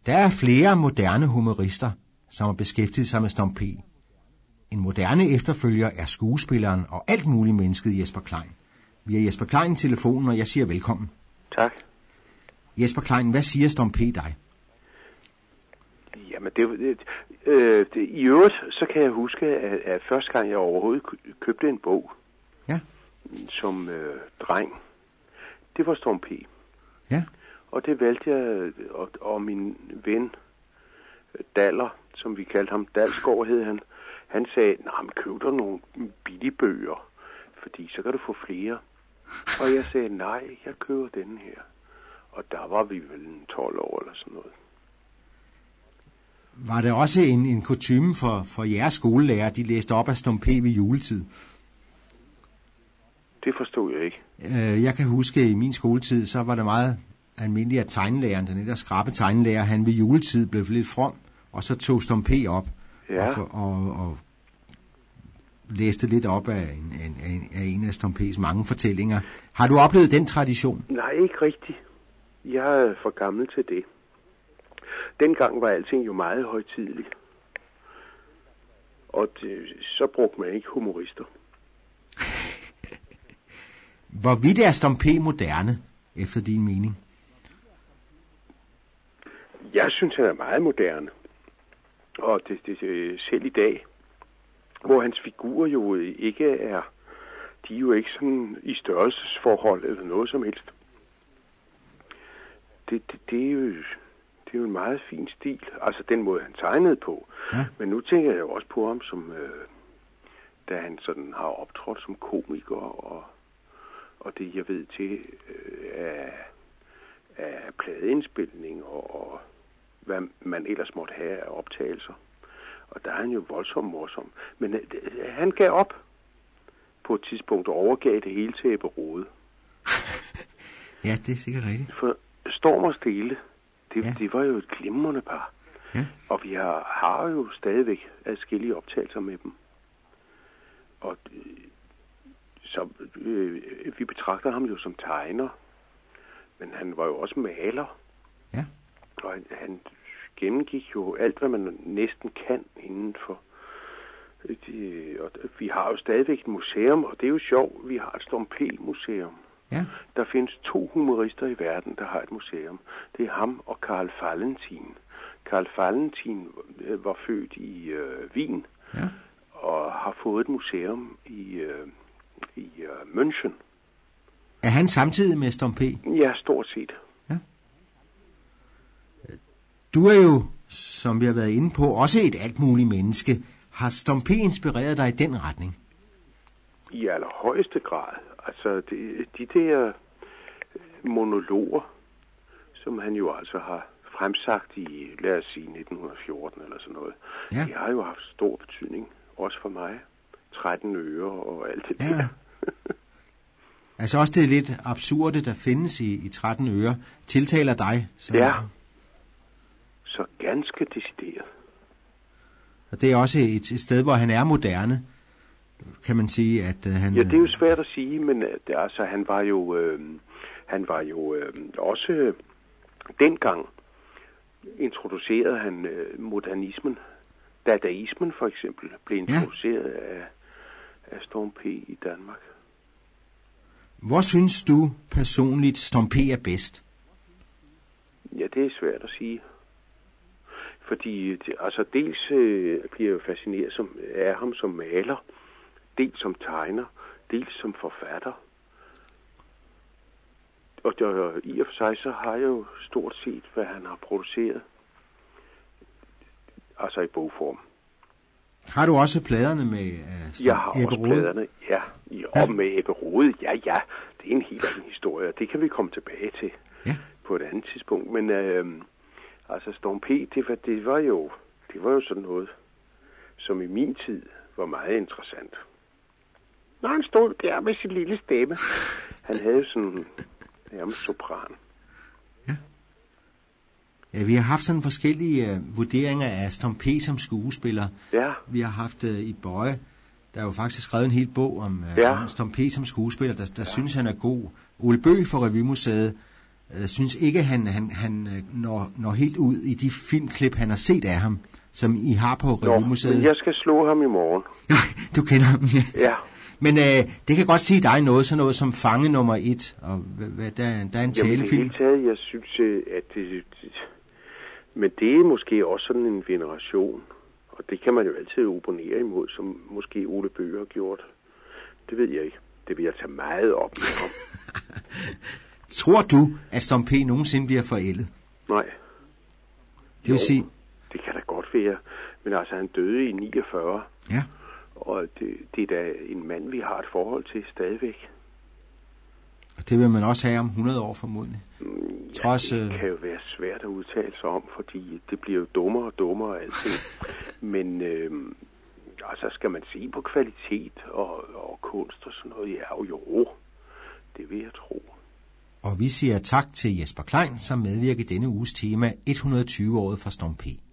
Der er flere moderne humorister, som har beskæftiget sig med Storm P. En moderne efterfølger er skuespilleren og alt muligt mennesket Jesper Klein. Vi har Jesper Klein i telefonen, og jeg siger velkommen. Tak. Jesper Klein, hvad siger Storm P dig? Jamen, i øvrigt, så kan jeg huske, at første gang jeg overhovedet købte en bog, Ja. som dreng, det var Storm P. Ja. Og det valgte jeg, og min ven Daller, som vi kaldte ham, Dalsgaard hed han sagde, nej, men køb dig nogle billige bøger, fordi så kan du få flere. Og jeg sagde, nej, jeg køber denne her. Og der var vi vel 12 år eller sådan noget. Var det også en kutyme for jeres skolelærer, de læste op af Storm P ved juletid? Det forstod jeg ikke. Jeg kan huske, at i min skoletid, så var det meget almindeligt, at tegnelæreren, den der skrappe tegnelærer, han ved juletid blev lidt from, og så tog Storm P op, Ja. og læste lidt op af en af Storm P's mange fortællinger. Har du oplevet den tradition? Nej, ikke rigtigt. Jeg er for gammel til det. Dengang var alting jo meget højtideligt. Og så brugte man ikke humorister. Hvorvidt er Storm P moderne, efter din mening? Jeg synes, han er meget moderne. Og det selv i dag, hvor hans figurer jo ikke er, de er jo ikke sådan i størrelsesforhold eller noget som helst. Det er jo en meget fin stil. Altså den måde, han tegnede på. Ja. Men nu tænker jeg jo også på ham, som da han sådan har optrådt som komiker, og det jeg ved til af pladeindspilning og hvad man ellers måtte have af optagelser. Og der er han jo voldsomt morsom. Men han gav op på et tidspunkt og overgav det hele til Ebbe Rode. Ja, det er sikkert rigtigt. For Storm og Stille, Ja. det var jo et glimrende par. Ja. Og vi har jo stadigvæk adskillige optagelser med dem. Og så vi betragter ham jo som tegner. Men han var jo også maler. Ja. Og han gennemgik jo alt, hvad man næsten kan inden for. Og vi har jo stadigvæk et museum, og det er jo sjovt. Vi har et Storm P-museum. Ja. Der findes 2 humorister i verden, der har et museum. Det er ham og Karl Valentin. Karl Valentin var født i Wien, Ja. og har fået et museum i München. Er han samtidig med Storm P? Ja, stort set. Du er jo, som vi har været inde på, også et alt muligt menneske. Har Storm P inspireret dig i den retning? I allerhøjeste grad. Altså, de der monologer, som han jo altså har fremsagt i, lad os sige, 1914 eller sådan noget, Ja. de har jo haft stor betydning, også for mig. 13 øre og alt det Ja. der. Altså også det lidt absurde, der findes i 13 øre, tiltaler dig. Så, Ja. Så ganske decideret. Og det er også et sted, hvor han er moderne, kan man sige, at han... Ja, det er jo svært at sige, men altså, han var jo også dengang introducerede han modernismen. Dadaismen for eksempel blev introduceret af Storm P i Danmark. Hvor synes du personligt, Storm P er bedst? Ja, det er svært at sige. Fordi altså dels bliver jeg jo fascineret af ham som maler, dels som tegner, dels som forfatter. Og i og for sig, så har jeg jo stort set, hvad han har produceret. Altså i bogform. Har du også pladerne med Jeg har Ebbe også Rode? pladerne, ja. Og med Ebbe Rode, ja. Det er en helt anden historie, og det kan vi komme tilbage til på et andet tidspunkt. Men altså Storm P, det var jo sådan noget, som i min tid var meget interessant. Når han stod der med sin lille stemme. Han havde sådan nærmest sopran. Ja, vi har haft sådan forskellige vurderinger af Storm P som skuespiller. Ja. Vi har haft i Bøje, der er jo faktisk skrevet en hel bog om Storm P som skuespiller, der synes han er god. Ole Bøgh fra Revymuseet Jeg synes ikke, han når helt ud i de filmklip, han har set af ham, som I har på Revymuseet. Men jeg skal slå ham i morgen. Du kender ham, ja. Ja. Men det kan godt sige dig noget, sådan noget som Fange nummer 1, og der er en talefilm. Jamen, taget, jeg synes, at men det er måske også sådan en veneration, og det kan man jo altid opponere imod, som måske Ole Bøge har gjort. Det ved jeg ikke. Det vil jeg tage meget op med ham. Tror du, at Storm P. nogensinde bliver forældet? Nej. Det vil sige... Det kan da godt være. Men altså, han døde i 49. Ja. Og det er da en mand, vi har et forhold til stadigvæk. Og det vil man også have om 100 år formodentlig. Trods, det kan jo være svært at udtale sig om, fordi det bliver jo dummere og dummere altid. Men altså, skal man se på kvalitet og kunst og sådan noget? Ja, jo, det vil jeg tro. Og vi siger tak til Jesper Klein, som medvirker i denne uges tema 120-året fra Storm P.